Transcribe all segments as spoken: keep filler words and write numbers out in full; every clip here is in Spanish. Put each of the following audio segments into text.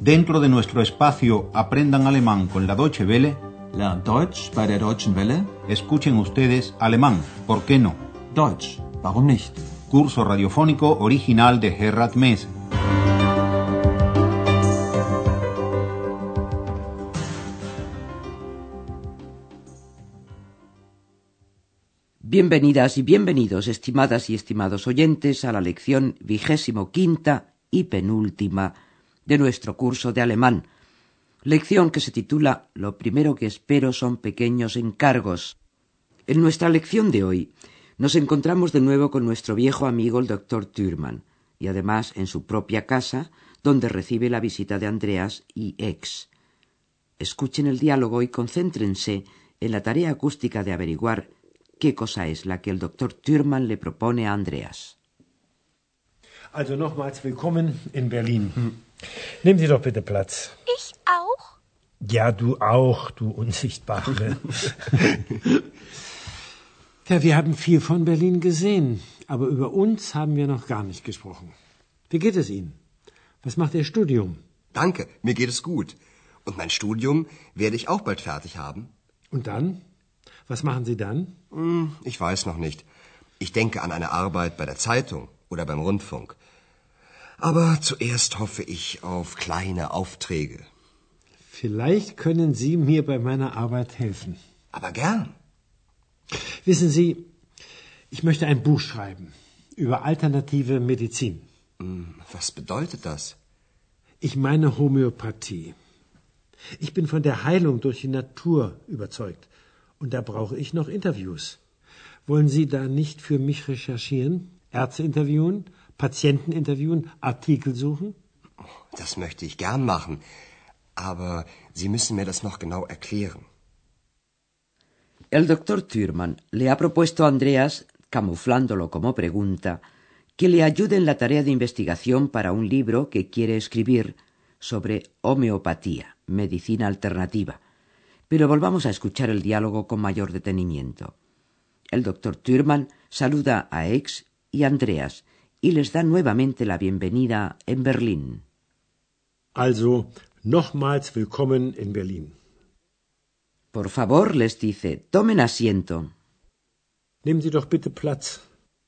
Dentro de nuestro espacio Aprendan Alemán con la Deutsche Welle, Lernt Deutsch bei der Deutschen Welle. escuchen ustedes alemán, ¿por qué no? Deutsch, warum nicht? Curso radiofónico original de Gerhard Mese. Bienvenidas y bienvenidos, estimadas y estimados oyentes, a la lección vigésimo quinta y penúltima de nuestro curso de alemán. Lección que se titula Lo primero que espero son pequeños encargos. En nuestra lección de hoy nos encontramos de nuevo con nuestro viejo amigo el doctor Thürmann, y además en su propia casa, donde recibe la visita de Andreas y X. Escuchen el diálogo y concéntrense en la tarea acústica de averiguar qué cosa es la que el doctor Thürmann le propone a Andreas. Also nochmals willkommen in Berlin. Hm. Nehmen Sie doch bitte Platz. Ich auch? Ja, du auch, du Unsichtbare. Ja, wir haben viel von Berlin gesehen, aber über uns haben wir noch gar nicht gesprochen. Wie geht es Ihnen? Was macht Ihr Studium? Danke, mir geht es gut. Und mein Studium werde ich auch bald fertig haben. Und dann? Was machen Sie dann? Hm, ich weiß noch nicht. Ich denke an eine Arbeit bei der Zeitung oder beim Rundfunk. Aber zuerst hoffe ich auf kleine Aufträge. Vielleicht können Sie mir bei meiner Arbeit helfen. Aber gern. Wissen Sie, ich möchte ein Buch schreiben über alternative Medizin. Was bedeutet das? Ich meine Homöopathie. Ich bin von der Heilung durch die Natur überzeugt. Und da brauche ich noch Interviews. Wollen Sie da nicht für mich recherchieren? Ärzte interviewen? Patienten interviewen? Artikel suchen? Das möchte ich gern machen. Aber Sie müssen mir das noch genau erklären. El doctor Thürmann le ha propuesto a Andreas, camuflándolo como pregunta, que le ayude en la tarea de investigación para un libro que quiere escribir sobre homeopatía, medicina alternativa. Pero volvamos a escuchar el diálogo con mayor detenimiento. El doctor Thürmann saluda a X y Andreas y les da nuevamente la bienvenida en Berlín. Also, nochmals willkommen in Berlin. Por favor, les dice, tomen asiento. Nehmen Sie doch bitte Platz.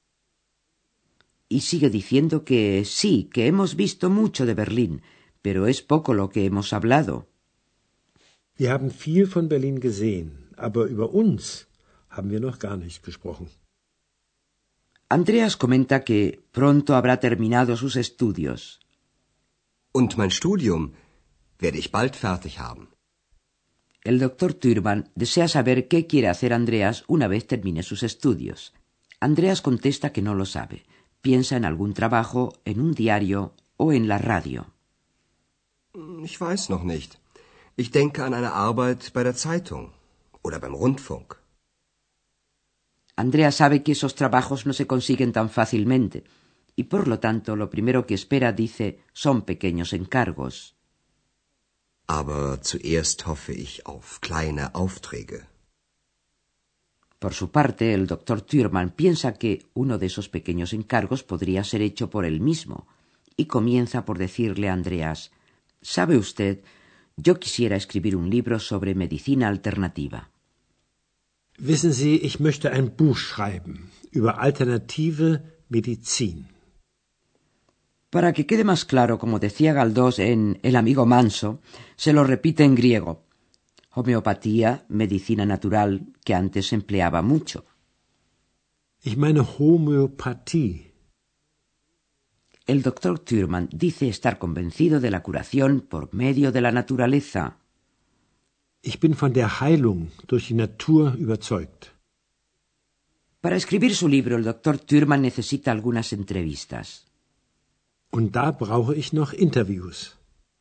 Y sigue diciendo que sí, que hemos visto mucho de Berlín, pero es poco lo que hemos hablado. Wir haben viel von Berlin gesehen, aber über uns haben wir noch gar nicht gesprochen. Andreas comenta que pronto habrá terminado sus estudios. Und mein Studium werde ich bald fertig haben. El doctor Thürmann desea saber qué quiere hacer Andreas una vez termine sus estudios. Andreas contesta que no lo sabe. Piensa en algún trabajo, en un diario o en la radio. Ich weiß noch nicht. Ich denke an eine Arbeit bei der Zeitung oder beim Rundfunk. Andrea sabe que esos trabajos no se consiguen tan fácilmente y por lo tanto lo primero que espera, dice, son pequeños encargos. Aber zuerst hoffe ich auf kleine Aufträge. Por su parte, el doctor Thürmann piensa que uno de esos pequeños encargos podría ser hecho por él mismo y comienza por decirle a Andreas, ¿sabe usted? Yo quisiera escribir un libro sobre medicina alternativa. Wissen Sie, ich möchte ein Buch schreiben über alternative Medizin. Para que quede más claro, como decía Galdós en El amigo manso, se lo repite en griego. Homeopatía, medicina natural, que antes se empleaba mucho. Ich meine Homöopathie. El doctor Thürmann dice estar convencido de la curación por medio de la naturaleza. Ich bin von der Heilung durch die Natur überzeugt. Para escribir su libro, el doctor Thürmann necesita algunas entrevistas. Und da brauche ich noch Interviews.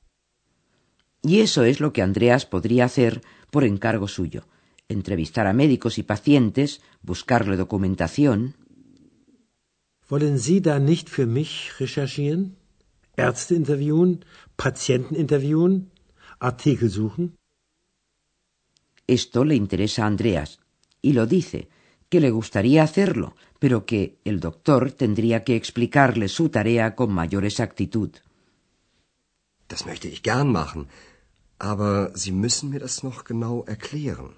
Y eso es lo que Andreas podría hacer por encargo suyo. Entrevistar a médicos y pacientes, buscarle documentación. Wollen Sie da nicht für mich recherchieren? Ärzte interviewen? Patienten interviewen? Artikel suchen? Esto le interesa a Andreas, y lo dice, que le gustaría hacerlo, pero que el doctor tendría que explicarle su tarea con mayor exactitud. Das möchte ich gern machen, aber Sie müssen mir das noch genau erklären.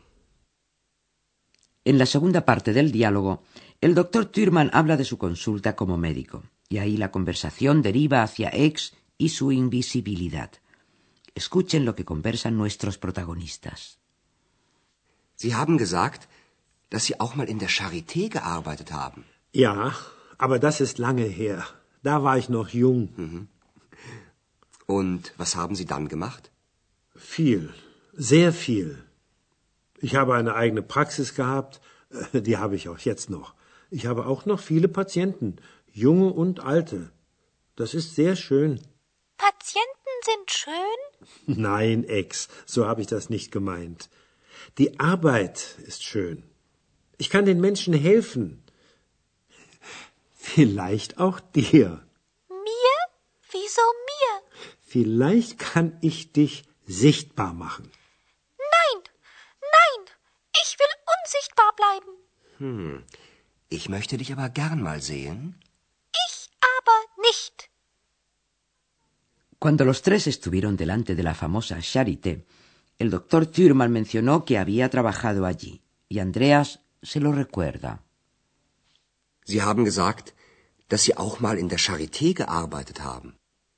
En la segunda parte del diálogo, el doctor Thürmann habla de su consulta como médico, y ahí la conversación deriva hacia X y su invisibilidad. Escuchen lo que conversan nuestros protagonistas. Sie haben gesagt, dass Sie auch mal in der Charité gearbeitet haben. Ja, aber das ist lange her. Da war ich noch jung. Mhm. Und was haben Sie dann gemacht? Viel, sehr viel. Ich habe eine eigene Praxis gehabt, die habe ich auch jetzt noch. Ich habe auch noch viele Patienten, junge und alte. Das ist sehr schön. Patienten sind schön? Nein, Ex, so habe ich das nicht gemeint. Die Arbeit ist schön. Ich kann den Menschen helfen. Vielleicht auch dir. Mir? Wieso mir? Vielleicht kann ich dich sichtbar machen. Nein, nein, ich will unsichtbar bleiben. Hm, ich möchte dich aber gern mal sehen. Ich aber nicht. Cuando los tres estuvieron delante de la famosa Charité, el doctor Thürmann mencionó que había trabajado allí, y Andreas se lo recuerda. Sie haben gesagt, dass Sie auch mal in der Charité gearbeitet haben.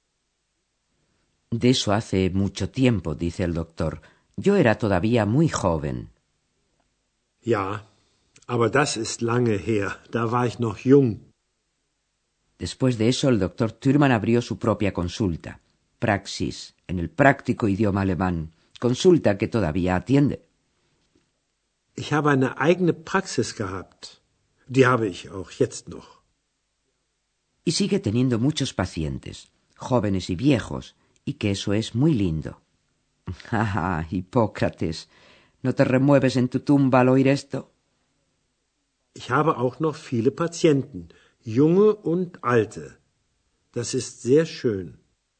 De eso hace mucho tiempo, dice el doctor. Yo era todavía muy joven. Ja, aber das ist lange her. Da war ich noch jung. Después de eso, el doctor Thürmann abrió su propia consulta, Praxis, en el práctico idioma alemán, consulta que todavía atiende. Ich habe eine eigene Praxis gehabt. Die habe ich auch jetzt noch. Y sigue teniendo muchos pacientes, jóvenes y viejos, y que eso es muy lindo. ¡Ah, Hipócrates! ¿No te remueves en tu tumba al oír esto? Ich habe auch noch viele Patienten, junge und alte. Das ist sehr schön.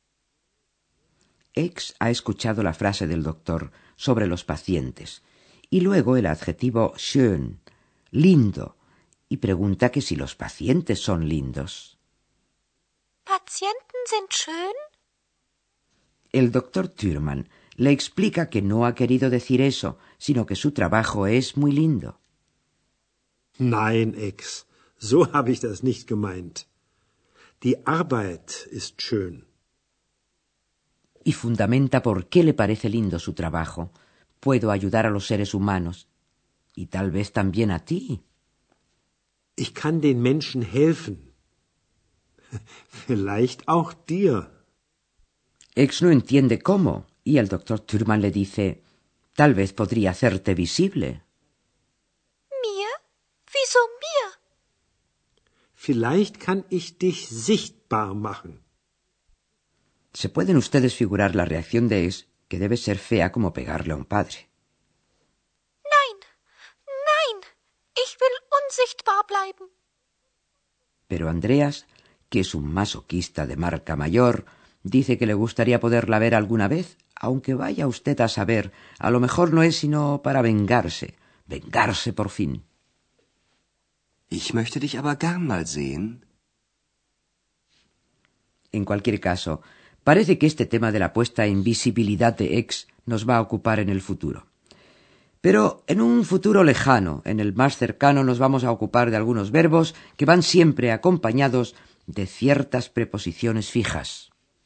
X ha escuchado la frase del doctor sobre los pacientes, y luego el adjetivo schön, lindo, y pregunta que si los pacientes son lindos. Patienten sind schön? El doctor Thürmann le explica que no ha querido decir eso, sino que su trabajo es muy lindo. Nein, Ex, so habe ich das nicht gemeint. Die Arbeit ist schön. Y fundamenta por qué le parece lindo su trabajo. Puedo ayudar a los seres humanos, y tal vez también a ti. Ich kann den Menschen helfen. Vielleicht auch dir. X no entiende cómo, y el doctor Thürmann le dice, tal vez podría hacerte visible. Mir? Wieso mir? Vielleicht kann ich dich sichtbar machen. Se pueden ustedes figurar la reacción de X, que debe ser fea como pegarle a un padre. Nein, nein, ich will unsichtbar bleiben. Pero Andreas, que es un masoquista de marca mayor, dice que le gustaría poderla ver alguna vez, aunque vaya usted a saber, a lo mejor no es sino para vengarse, vengarse por fin. Ich möchte dich aber gern mal sehen. En cualquier caso, parece que este tema de la puesta en visibilidad de X nos va a ocupar en el futuro. Pero en un futuro lejano, en el más cercano, nos vamos a ocupar de algunos verbos que van siempre acompañados de ciertas preposiciones fijas.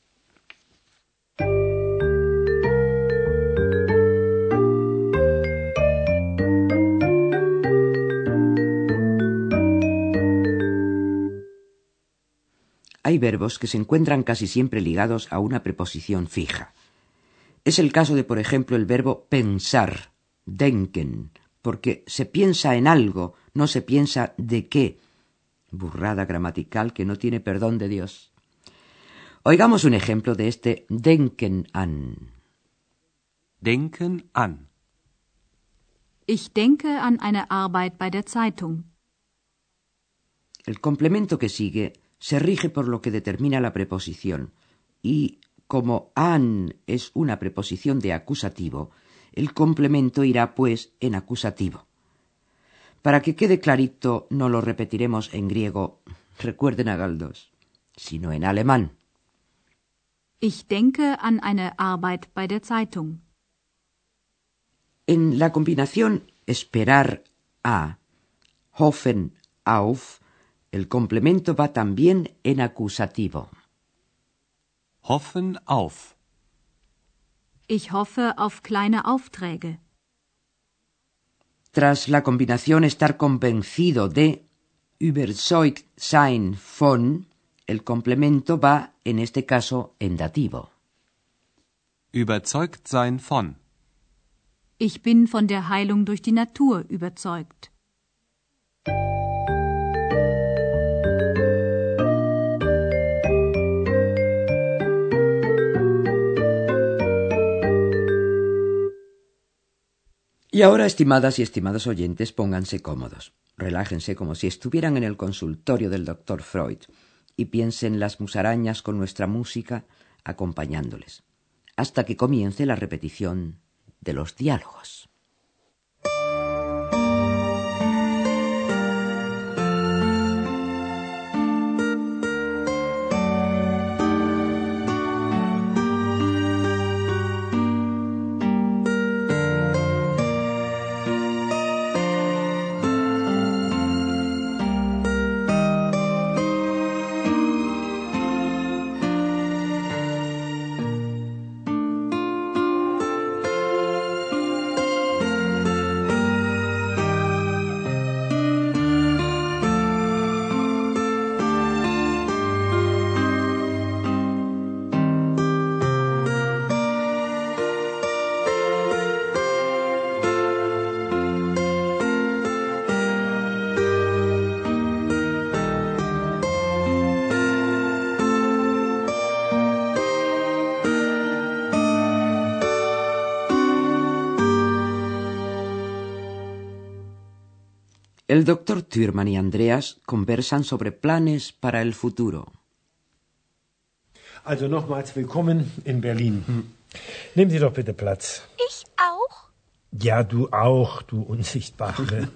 Hay verbos que se encuentran casi siempre ligados a una preposición fija. Es el caso de, por ejemplo, el verbo pensar, denken, porque se piensa en algo, no se piensa de qué. Burrada gramatical que no tiene perdón de Dios. Oigamos un ejemplo de este denken an. Denken an. Ich denke an eine Arbeit bei der Zeitung. El complemento que sigue se rige por lo que determina la preposición, y como an es una preposición de acusativo, el complemento irá pues en acusativo. Para que quede clarito, no lo repetiremos en griego, recuerden a Galdós, sino en alemán. Ich denke an eine Arbeit bei der Zeitung. En la combinación esperar a, hoffen auf, el complemento va también en acusativo. Hoffen auf. Ich hoffe auf kleine Aufträge. Tras la combinación estar convencido de, überzeugt sein von, el complemento va, en este caso, en dativo. Überzeugt sein von. Ich bin von der Heilung durch die Natur überzeugt. Y ahora, estimadas y estimados oyentes, pónganse cómodos. Relájense como si estuvieran en el consultorio del doctor Freud y piensen las musarañas con nuestra música acompañándoles, hasta que comience la repetición de los diálogos. El doctor Thürmann y Andreas conversan sobre planes para el futuro. Also nochmals willkommen in Berlin. Nehmen Sie doch bitte Platz. Ich auch? Ja, du auch, du Unsichtbare.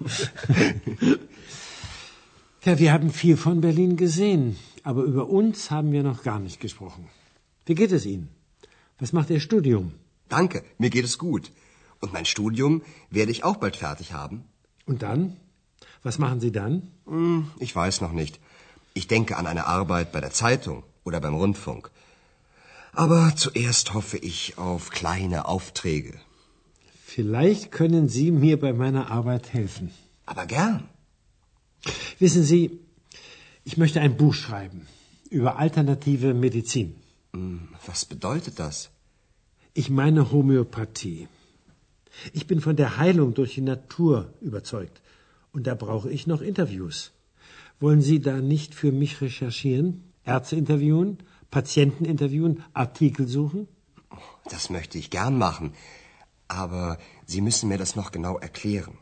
Ja, wir haben viel von Berlin gesehen, aber über uns haben wir noch gar nicht gesprochen. Wie geht es Ihnen? Was macht Ihr Studium? Danke, mir geht es gut. Und mein Studium werde ich auch bald fertig haben. Und dann? Was machen Sie dann? Hm, ich weiß noch nicht. Ich denke an eine Arbeit bei der Zeitung oder beim Rundfunk. Aber zuerst hoffe ich auf kleine Aufträge. Vielleicht können Sie mir bei meiner Arbeit helfen. Aber gern. Wissen Sie, ich möchte ein Buch schreiben über alternative Medizin. Hm, was bedeutet das? Ich meine Homöopathie. Ich bin von der Heilung durch die Natur überzeugt. Und da brauche ich noch Interviews. Wollen Sie da nicht für mich recherchieren? Ärzte interviewen, Patienten interviewen, Artikel suchen? Das möchte ich gern machen. Aber Sie müssen mir das noch genau erklären.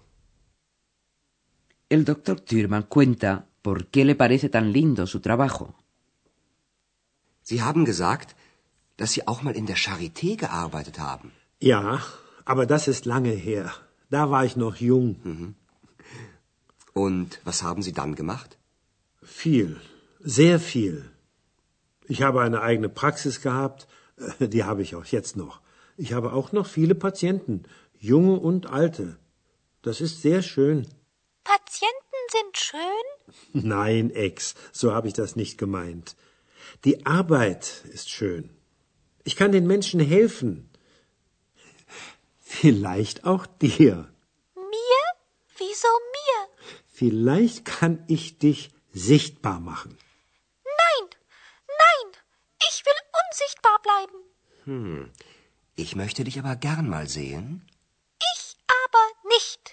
El doctor Thürmann cuenta por qué le parece tan lindo su trabajo. Sie haben gesagt, dass Sie auch mal in der Charité gearbeitet haben. Ja, aber das ist lange her. Da war ich noch jung. Mhm. Und was haben Sie dann gemacht? Viel, sehr viel. Ich habe eine eigene Praxis gehabt, die habe ich auch jetzt noch. Ich habe auch noch viele Patienten, junge und alte. Das ist sehr schön. Patienten sind schön? Nein, Ex, so habe ich das nicht gemeint. Die Arbeit ist schön. Ich kann den Menschen helfen. Vielleicht auch dir. Mir? Wieso mir? Vielleicht kann ich dich sichtbar machen. Nein, nein, ich will unsichtbar bleiben. Hm, ich möchte dich aber gern mal sehen. Ich aber nicht.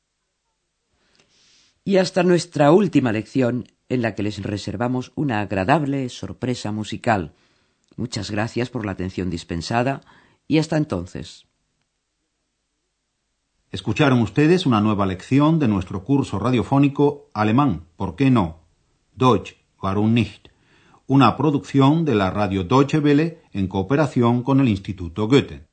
Y hasta nuestra última lección, en la que les reservamos una agradable sorpresa musical. Muchas gracias por la atención dispensada y hasta entonces. Escucharon ustedes una nueva lección de nuestro curso radiofónico Alemán, ¿por qué no? Deutsch, warum nicht? Una producción de la radio Deutsche Welle en cooperación con el Instituto Goethe.